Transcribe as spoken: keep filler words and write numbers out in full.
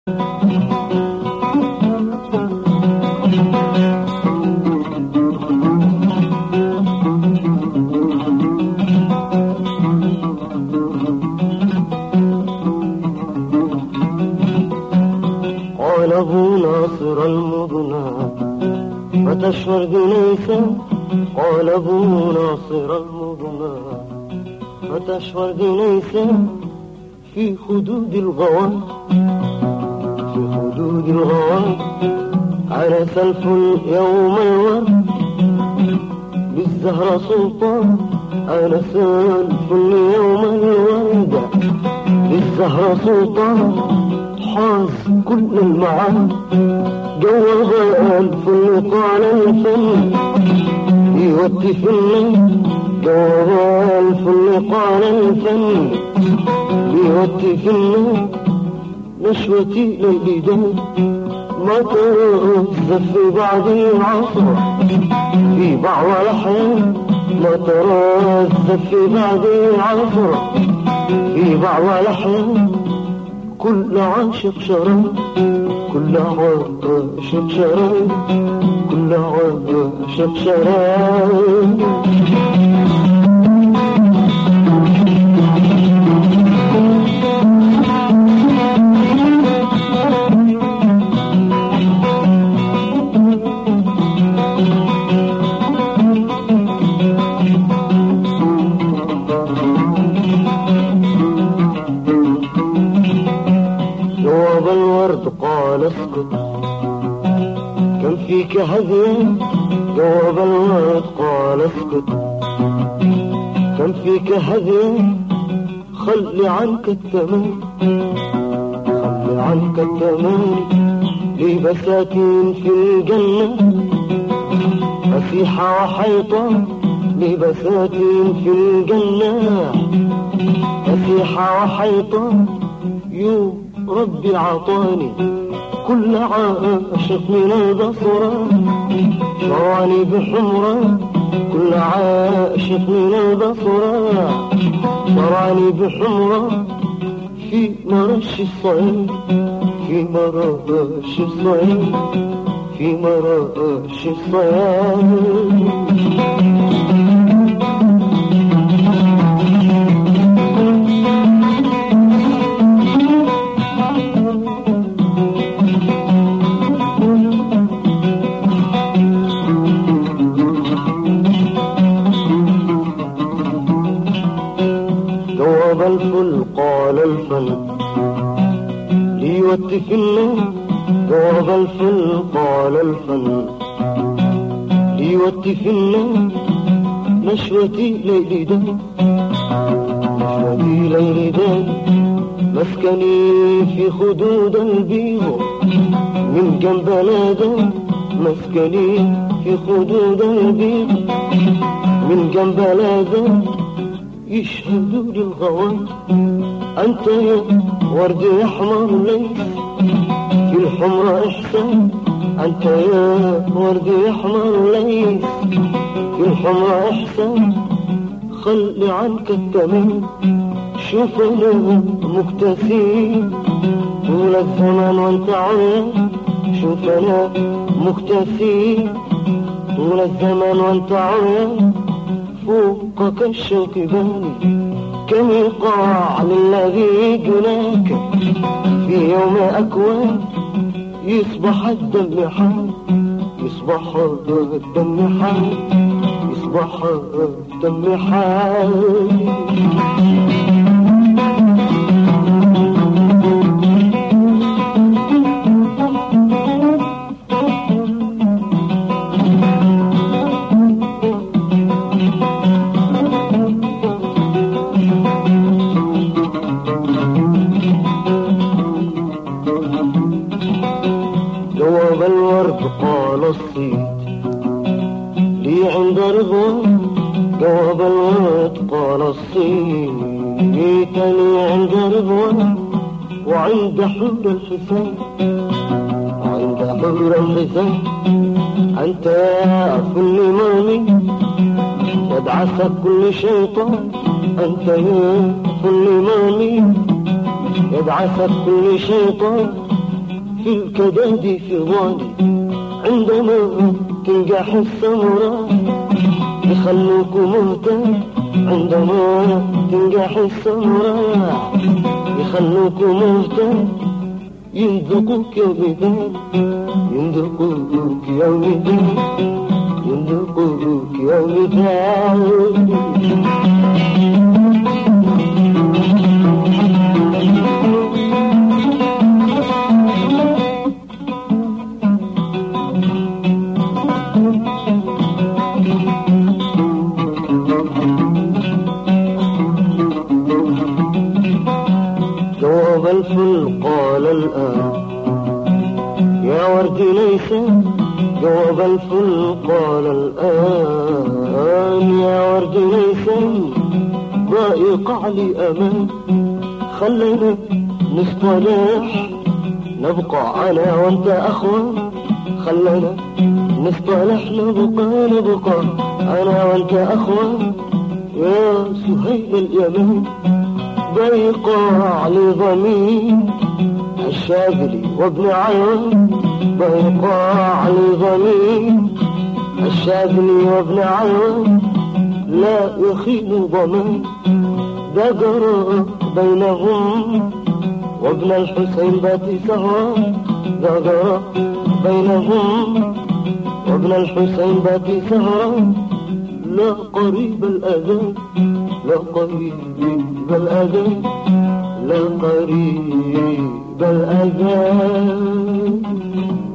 قال أبو ناصر المضنى فتشفر دنيسا. قال أبو ناصر المضنى فتشفر دنيسا في خدود الغوى، في خدود الغوى على سلف يوم الورد بالزهرة سلطان. على سلف يوم الورد بالزهرة سلطان حاز كل المعاني. جواب الفل قال الفن يودي فني. جواب الفل قال الفن يودي فني. نشوتي ليلي دم ما ترزف في بعض العصر في بعض الأحيان. ما ترزف في بعض العصر في بعض الأحيان. كل عاشق شراب، كل عاشق شراب، كل عاشق شراب. جواب الورد قال اسكت كم فيك هدي. جواب الورد قال اسكت كم فيك هدي. خلي عنك التمام، خلي عنك التمام. لي بساتين في الجنة مسيحة وحيطان. لي بساتين في الجنة مسيحة وحيطان. يوم ربي عطاني كل عاشق من البصرة. شراني بحمرة كل عاشق من البصرة. شراني بحمرة في مرش الصيد، في مرش الصيد، في مرش الصيد. جواب الفل قال الفن ليودي فني. جواب الفل قال الفن ليودي فني. نشوتي ليلي دم، نشوتي ليلي دم. مسكني في خدود البيض من جنب نادم. مسكني في خدود البيض من جنب نادم. يشهدوا للغوى أنت يا ورد أحمر ليس في الحمرة إحسان. أنت يا ورد أحمر ليس في الحمرة إحسان. خلي عنك التمام شوف أنا مكتسي طول الزمان وأنت عيان. شوف أنا مكتسي طول الزمان وأنت عيان. فوقك الشوك باني كم يقع للذي جناك في يوم أكوان. يصبح الدم حال، يصبح الدم حال، يصبح الدم حال. جواب الورد قال الصيد لي عند رضوان. جواب الورد قال الصيد لي عند رضوان. وعند حور الحسين، وعند حور الحسين. أنت يا كل مامي يدعسك كل شيطان. أنت يا كل مامي يدعسك كل شيطان. في الكداد في ظالي عندما تنجح السمرة يخلوك مهتم عندما تنجح السمرة يخلوك مهتم يندقوك يا ميدان يندقوك يا ميدان يندقوك يا ميدان جواب الفل قال الآن يا وردي ليس جواب الفل قال الآن يا وردي ليس ضائق علي أمان خلينا نصطلح نبقى أنا وأنت أخوان خلينا نصطلح نبقى نبقى أنا وأنت أخوان يا سهيل اليمن ضيق علي ضمين الشاذلي وابن عيون ضيق علي ضمين الشاذلي وابن عيون لا يخيل ضمان دقر بينهم وابن الحسين باتي سهران دقر بينهم وابن الحسين باتي سهران لا قريب الأذان لا قريب الأذان لا قريب الأذان